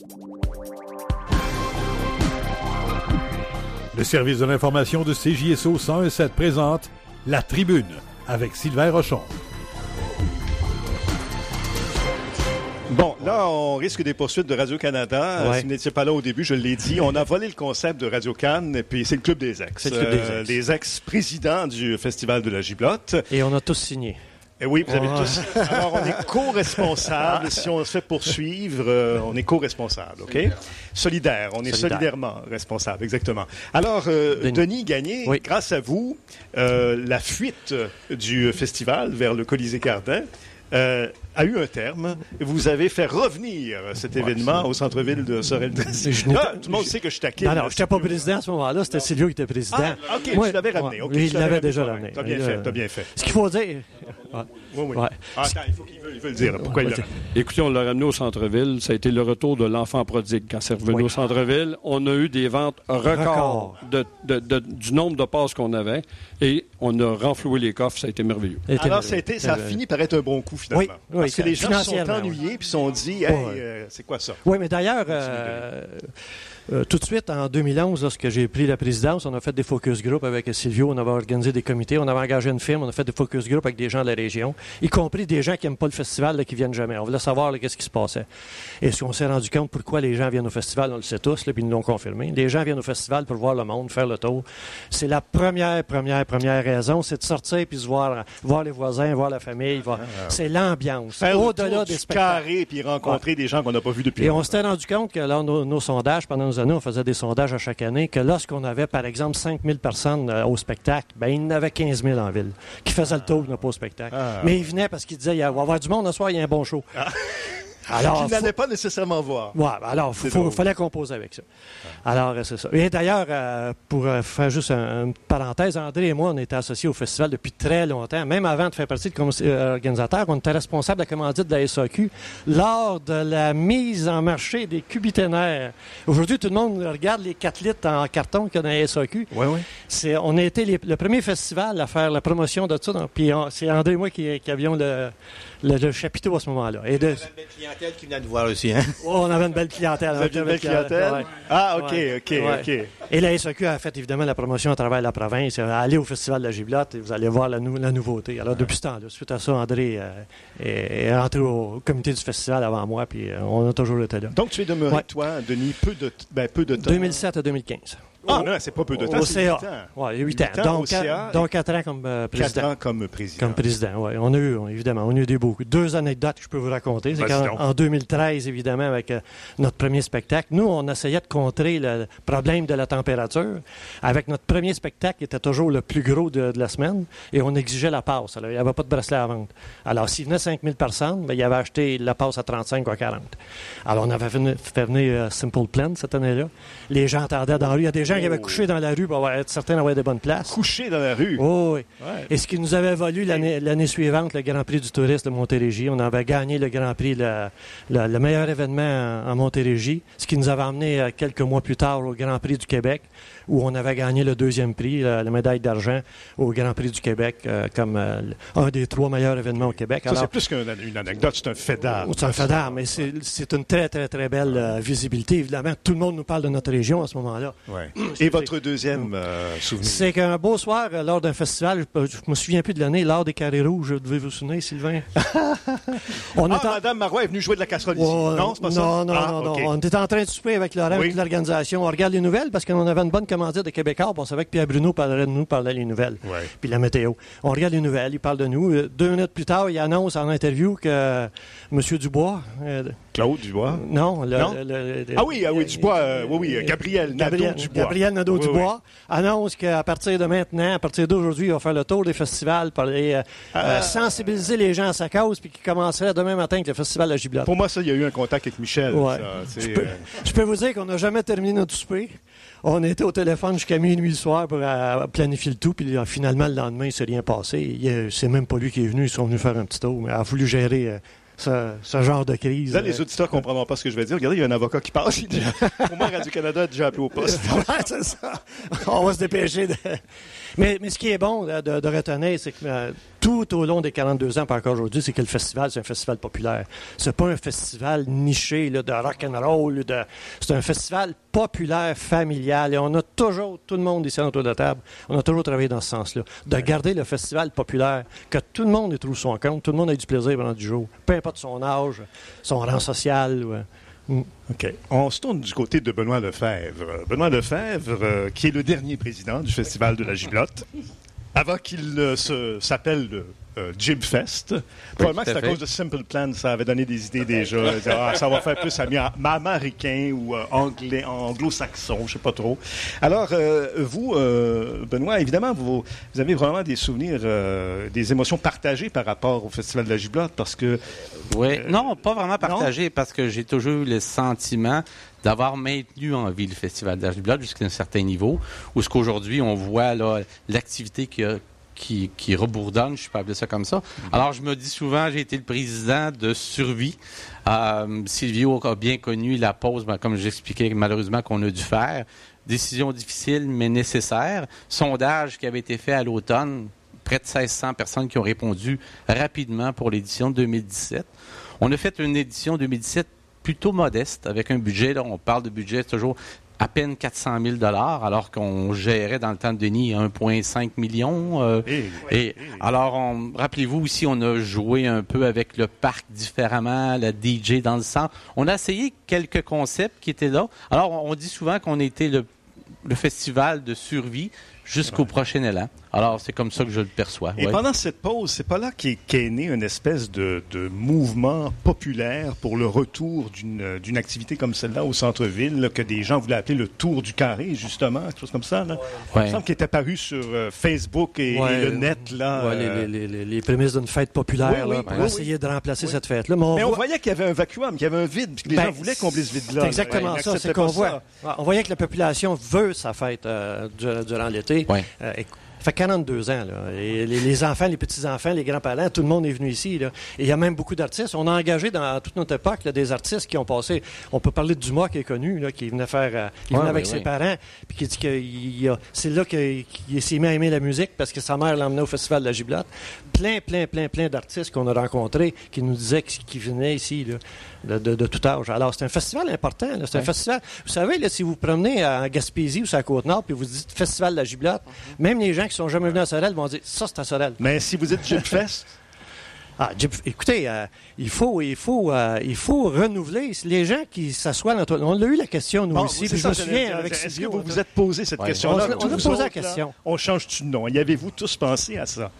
Le service de l'information de CJSO 101.7 présente La Tribune avec Sylvain Rochon. Bon, là, on risque des poursuites de Radio-Canada. Ouais. Si vous n'étiez pas là au début, je l'ai dit. On a volé le concept de Radio-Can, et puis c'est le Club des ex. C'est le Club des ex. Les ex-présidents du Festival de la Giblotte. Et on a tous signé. Et oui, vous avez tous. Alors, on est co-responsables. Si on se fait poursuivre, on est co-responsables, OK? Solidaire. On est solidairement responsables, exactement. Alors, Denis Gagné, oui. Grâce à vous, la fuite du festival vers le Colisée Cardin a eu un terme. Vous avez fait revenir cet événement au centre-ville de Sorel-Tracy. Tout le monde sait que je taquine. Non, je n'étais pas président à ce moment-là. C'était Silvio qui était président. Ah, OK, Moi, tu l'avais ramené. Ouais, Okay, lui, il l'avait déjà ramené. T'as bien fait, t'as bien fait. Ce qu'il faut dire... Oui. Ouais. Attends, il veut le dire. Pourquoi il l'a ramené? Écoutez, on l'a ramené au centre-ville. Ça a été le retour de l'enfant prodigue. Quand c'est revenu au centre-ville, on a eu des ventes records du nombre de passes qu'on avait. Et on a renfloué les coffres. Ça a été merveilleux. Alors, ça a fini par être un bon coup, finalement. Oui, parce que les gens se sont ennuyés puis se sont dit, hey, c'est quoi ça? Oui, mais d'ailleurs, tout de suite, en 2011, lorsque j'ai pris la présidence, on a fait des focus group avec Silvio, on avait organisé des comités, on avait engagé une firme, on a fait des focus group avec des gens de la région, y compris des gens qui n'aiment pas le festival, là, qui viennent jamais. On voulait savoir qu'est-ce qui se passait. Et on s'est rendu compte pourquoi les gens viennent au festival, on le sait tous, là, puis ils nous l'ont confirmé. Les gens viennent au festival pour voir le monde, faire le tour. C'est la première raison, c'est de sortir puis se voir les voisins, voir la famille. C'est l'ambiance. Faire au-delà des spectacles. Carré puis rencontrer des gens qu'on n'a pas vus depuis Et longtemps. on s'était rendu compte que lors de nos sondages, pendant nos années, on faisait des sondages à chaque année, que lorsqu'on avait, par exemple, 5 000 personnes au spectacle, ben il y en avait 15 000 en ville qui faisaient le tour de pas au spectacle. Mais ils venaient parce qu'ils disaient, il va y avoir du monde ce soir, il y a un bon show. Alors, qu'ils n'allaient pas nécessairement voir. Ouais, alors, il fallait composer avec ça. Alors, c'est ça. Et d'ailleurs, pour faire juste une parenthèse, André et moi, on était associés au festival depuis très longtemps. Même avant de faire partie de l'organisateur, on était responsable de la commandite de la SAQ lors de la mise en marché des cubiténaires. Aujourd'hui, tout le monde regarde les 4 litres en carton qu'il y a dans la SAQ. Oui. On a été le premier festival à faire la promotion de ça. Puis c'est André et moi qui avions le chapiteau à ce moment-là. Et de... clientèle qui venait nous voir aussi, hein? Oh, on avait une belle clientèle. Vous aviez une belle clientèle? Ouais. Ah, OK. Et la SAQ a fait évidemment la promotion à travers la province. Allez au Festival de la Giblotte et vous allez voir la nouveauté. Alors, depuis ce temps-là, suite à ça, André est rentré au comité du festival avant moi, puis on a toujours été là. Donc, tu es demeuré, toi, Denis, peu de temps. 2007 à 2015. Ah, non, c'est pas peu de temps, au c'est 8 ans. Oui, 8 ans. Donc 4 ans comme président. 4 ans comme président. Comme président, oui. On a eu des beaucoup. 2 anecdotes que je peux vous raconter. C'est qu'en 2013, évidemment, avec notre premier spectacle, nous, on essayait de contrer le problème de la température avec notre premier spectacle qui était toujours le plus gros de la semaine et on exigeait la passe. Alors, il n'y avait pas de bracelet à vendre. Alors, s'il venait 5 000 personnes, il avait acheté la passe à 35 ou à 40. Alors, on avait fait venir Simple Plan cette année-là. Les gens attendaient dans la rue. Il y a des gens qui avaient couché dans la rue pour être certains d'avoir des bonnes places. Couché dans la rue? Oh, oui. Ouais. Et ce qui nous avait valu l'année suivante, le Grand Prix du tourisme de Montérégie. On avait gagné le Grand Prix, le meilleur événement en Montérégie, ce qui nous avait emmené quelques mois plus tard au Grand Prix du Québec, où on avait gagné le 2e prix, la médaille d'argent au Grand Prix du Québec, comme un des 3 meilleurs événements au Québec. Ça, c'est plus qu'une anecdote, c'est un fait d'art. C'est un fait d'art, mais c'est une très, très, très belle visibilité. Évidemment, tout le monde nous parle de notre région à ce moment-là. Ouais. Et votre deuxième souvenir? C'est qu'un beau soir, lors d'un festival, je me souviens plus de l'année, lors des Carrés Rouges, vous devez vous souvenir, Sylvain? Madame Marois est venue jouer de la casserole ici. Non, c'est pas ça? Non. Okay. On était en train de souper avec Laurent et l'organisation. On regarde les nouvelles parce qu'on avait une bonne commandite de Québécois. On savait que Pierre Bruno parlerait de nous, parlait les nouvelles. Ouais. Puis la météo. On regarde les nouvelles, il parle de nous. 2 minutes plus tard, il annonce en interview que M. Dubois... Claude Dubois? Non. Dubois. Gabriel Nadeau-Dubois. Gabriel Nadeau-Dubois annonce qu'à partir de maintenant, à partir d'aujourd'hui, il va faire le tour des festivals pour aller sensibiliser les gens à sa cause puis qu'il commencerait demain matin avec le Festival de la Giblotte. Pour moi, ça, il y a eu un contact avec Michel. Ouais. Ça, je peux vous dire qu'on n'a jamais terminé notre souper. On était au téléphone jusqu'à minuit le soir pour planifier le tout, puis finalement, le lendemain, il ne s'est rien passé. C'est même pas lui qui est venu, ils sont venus faire un petit tour, mais il a voulu gérer ce genre de crise. Là, les auditeurs ne comprendront pas ce que je vais dire. Regardez, il y a un avocat qui passe. Au moins, Radio-Canada a déjà appelé au poste. Ouais, c'est ça. On va se dépêcher. Mais ce qui est bon de retenir, c'est que tout au long des 42 ans, pas encore aujourd'hui, c'est que le festival, c'est un festival populaire. C'est pas un festival niché là, de rock'n'roll. C'est un festival populaire, familial. Et on a toujours, tout le monde ici autour de la table, on a toujours travaillé dans ce sens-là. De garder le festival populaire, que tout le monde y trouve son compte, tout le monde ait du plaisir pendant du jour. Peu importe son âge, son rang social. OK. On se tourne du côté de Benoît Lefebvre. Benoît Lefebvre, qui est le dernier président du Festival de la Giblotte, avant qu'il s'appelle Jib Fest. Probablement que c'est à cause de Simple Plan, ça avait donné des idées déjà. Ça va faire plus américain ou anglo-saxon, je ne sais pas trop. Alors, vous, Benoît, évidemment, vous avez vraiment des souvenirs, des émotions partagées par rapport au Festival de la Giblotte, parce que... Oui, non, pas vraiment partagées, parce que j'ai toujours eu le sentiment d'avoir maintenu en vie le Festival de la Giblotte jusqu'à un certain niveau, où ce qu'aujourd'hui, on voit là, l'activité qui rebourdonne, je peux appeler ça comme ça. Alors, je me dis souvent, j'ai été le président de Survie. Silvio a bien connu la pause, comme j'expliquais malheureusement qu'on a dû faire. Décision difficile, mais nécessaire. Sondage qui avait été fait à l'automne, près de 1600 personnes qui ont répondu rapidement pour l'édition de 2017. On a fait une édition 2017 plutôt modeste, avec un budget, là, on parle de budget toujours à peine 400 000 $, alors qu'on gérait dans le temps de Denis 1,5 million. Alors, rappelez-vous aussi, on a joué un peu avec le parc différemment, le DJ dans le centre. On a essayé quelques concepts qui étaient là. Alors, on dit souvent qu'on était le festival de survie jusqu'au prochain élan. Alors, c'est comme ça que je le perçois. Et pendant cette pause, c'est pas là qu'est né une espèce de mouvement populaire pour le retour d'une activité comme celle-là au centre-ville, là, que des gens voulaient appeler le Tour du Carré, justement, quelque chose comme ça. Là. Il me semble qu'il est apparu sur Facebook et le net. Là, les prémices d'une fête populaire pour essayer de remplacer cette fête-là. Mais on voyait qu'il y avait un vacuum, qu'il y avait un vide, puis que les gens voulaient combler ce vide-là. C'est exactement ça, c'est qu'on voit. On voyait que la population veut sa fête durant l'été. Ça fait 42 ans, là. Et les enfants, les petits-enfants, les grands-parents, tout le monde est venu ici, là. Et il y a même beaucoup d'artistes. On a engagé dans toute notre époque là, des artistes qui ont passé. On peut parler de Dumas qui est connu, là, qui venait faire. Il venait avec ses parents, puis qui dit que c'est là qu'il s'est mis à aimer la musique parce que sa mère l'emmenait au Festival de la Giblotte. Plein d'artistes qu'on a rencontrés qui nous disaient qu'ils venaient ici, là, de tout âge. Alors, c'est un festival important. Là. C'est un festival. Vous savez, là, si vous promenez en Gaspésie ou sur la Côte-Nord, puis vous dites Festival de la Giblotte, même les gens qui sont jamais venus à Sorel vont dire ça, c'est à Sorel. Mais si vous dites Jib Fest. Écoutez, il faut renouveler les gens qui s'assoient dans toi. On a eu la question, nous aussi. Puis je me souviens avec Est-ce que vous vous êtes posé cette question-là? On a posé la question. Là, on change-tu de nom? Y avez-vous tous pensé à ça?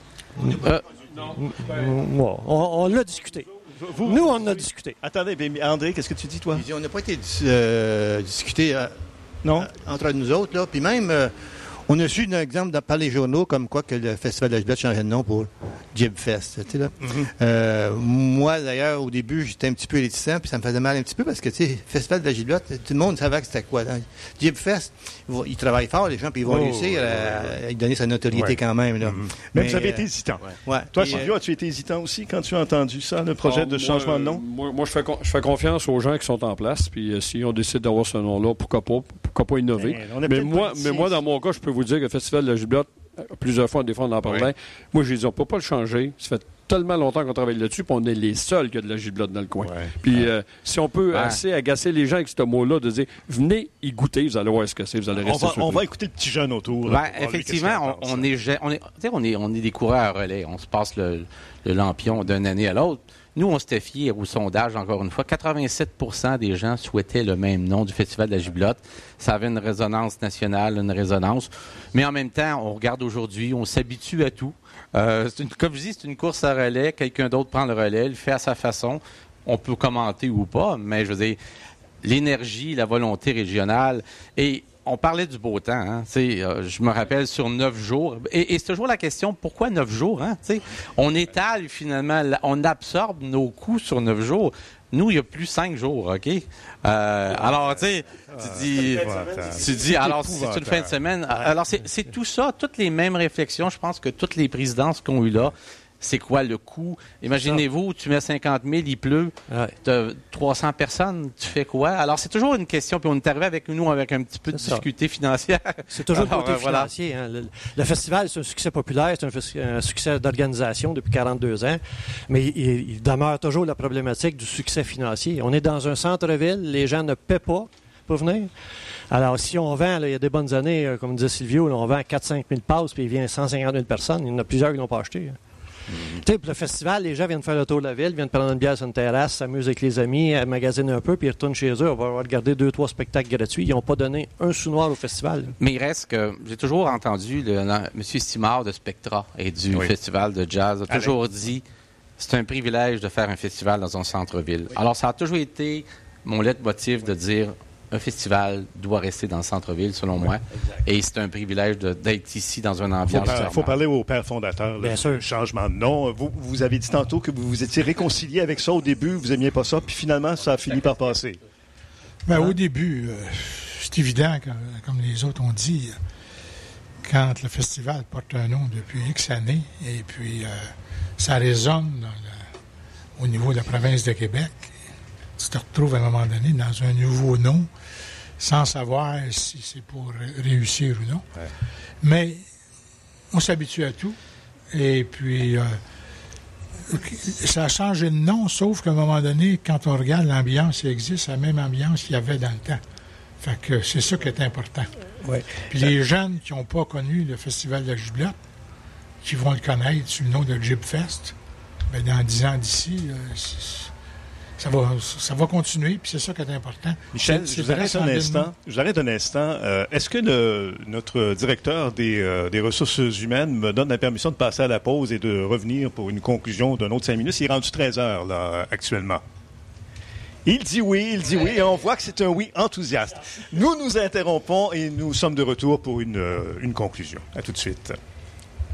Non. On l'a discuté. Nous, on a discuté. Attendez, André, qu'est-ce que tu dis, toi? On n'a pas été discuté entre nous autres, là. Puis même, on a su un exemple par les journaux comme quoi que le Festival de la Giblotte changeait de nom pour Jib Fest. Tu sais, là. Moi, d'ailleurs, au début, j'étais un petit peu réticent, puis ça me faisait mal un petit peu parce que, tu sais, Festival de la Giblotte, tout le monde savait que c'était quoi. Hein. Jib Fest, ils travaillent fort, les gens, puis ils vont réussir à lui donner sa notoriété quand même. Là. Mais vous avez été hésitant. Toi, Silvio, as-tu été hésitant aussi quand tu as entendu ça, le projet de changement de nom? Moi, je fais confiance aux gens qui sont en place, puis si on décide d'avoir ce nom-là, pourquoi pas innover. Mais moi, dans mon cas, je peux vous dire que le Festival de la Giblotte, plusieurs fois, des fois, on en parlait. Moi, j'ai dit, on ne peut pas le changer. Ça fait tellement longtemps qu'on travaille là-dessus, puis on est les seuls qui ont de la giblotte dans le coin. Puis si on peut assez agacer les gens avec ce mot-là, de dire, venez y goûter, vous allez voir ce que c'est, vous allez rester on va écouter le petit jeune autour. Effectivement, on est des coureurs à relais. On se passe le lampion d'une année à l'autre. Nous, on s'était fié au sondage, encore une fois. 87% des gens souhaitaient le même nom du Festival de la Giblotte. Ça avait une résonance nationale, une résonance. Mais en même temps, on regarde aujourd'hui, on s'habitue à tout. Comme je dis, c'est une course à relais. Quelqu'un d'autre prend le relais, le fait à sa façon. On peut commenter ou pas, mais je veux dire, l'énergie, la volonté régionale. Et on parlait du beau temps. Hein? Je me rappelle sur 9 jours. Et c'est toujours la question, pourquoi 9 jours? Hein? On étale finalement, on absorbe nos coûts sur 9 jours. Nous, il y a plus 5 jours, OK? Alors, tu dis, alors, c'est une fin de semaine. Alors, c'est tout ça, toutes les mêmes réflexions. Je pense que toutes les présidences qu'on a eues là, c'est quoi le coût. Imaginez-vous, tu mets 50 000, il pleut, tu as 300 personnes, tu fais quoi? Alors, c'est toujours une question, puis on est arrivé avec nous avec un petit peu de difficulté financière. C'est toujours le côté financier. Hein. Le festival, c'est un succès populaire, c'est un succès d'organisation depuis 42 ans, mais il demeure toujours la problématique du succès financier. On est dans un centre-ville, les gens ne paient pas pour venir. Alors, si on vend, il y a des bonnes années, comme disait Silvio, là, on vend 4-5 000 passes, puis il vient 150 000 personnes. Il y en a plusieurs qui n'ont pas acheté. Tu sais, pour le festival, les gens viennent faire le tour de la ville, viennent prendre une bière sur une terrasse, s'amusent avec les amis, magasinent un peu, puis ils retournent chez eux. On va regarder 2-3 spectacles gratuits. Ils n'ont pas donné un sou noir au festival. Mais il reste que... J'ai toujours entendu M. Simard de Spectra et du Festival de jazz a toujours dit c'est un privilège de faire un festival dans un centre-ville. Alors, ça a toujours été mon leitmotiv de dire... Un festival doit rester dans le centre-ville, selon moi. Exact. Et c'est un privilège d'être ici dans un ambiance. Il faut parler au père fondateur. Bien sûr. Changement de nom. Vous avez dit tantôt que vous vous étiez réconcilié avec ça au début. Vous n'aimiez pas ça. Puis finalement, ça a fini par passer. Au début, c'est évident, comme les autres ont dit, quand le festival porte un nom depuis X années, et puis ça résonne au niveau de la province de Québec, tu te retrouves à un moment donné dans un nouveau nom, sans savoir si c'est pour réussir ou non. Ouais. Mais on s'habitue à tout. Et puis, ça a changé de nom, sauf qu'à un moment donné, quand on regarde l'ambiance, il existe la même ambiance qu'il y avait dans le temps. Fait que c'est ça qui est important. Ouais. Puis les jeunes qui n'ont pas connu le Festival de la Giblotte, qui vont le connaître sous le nom de Gibfest, bien, dans 10 ans d'ici... Ça va continuer, puis c'est ça qui est important. Michel, je vous arrête un instant. Est-ce que notre directeur des ressources humaines me donne la permission de passer à la pause et de revenir pour une conclusion d'un autre 5 minutes? Il est rendu 13 heures, là, actuellement. Il dit oui, et on voit que c'est un oui enthousiaste. Nous nous interrompons et nous sommes de retour pour une conclusion. À tout de suite.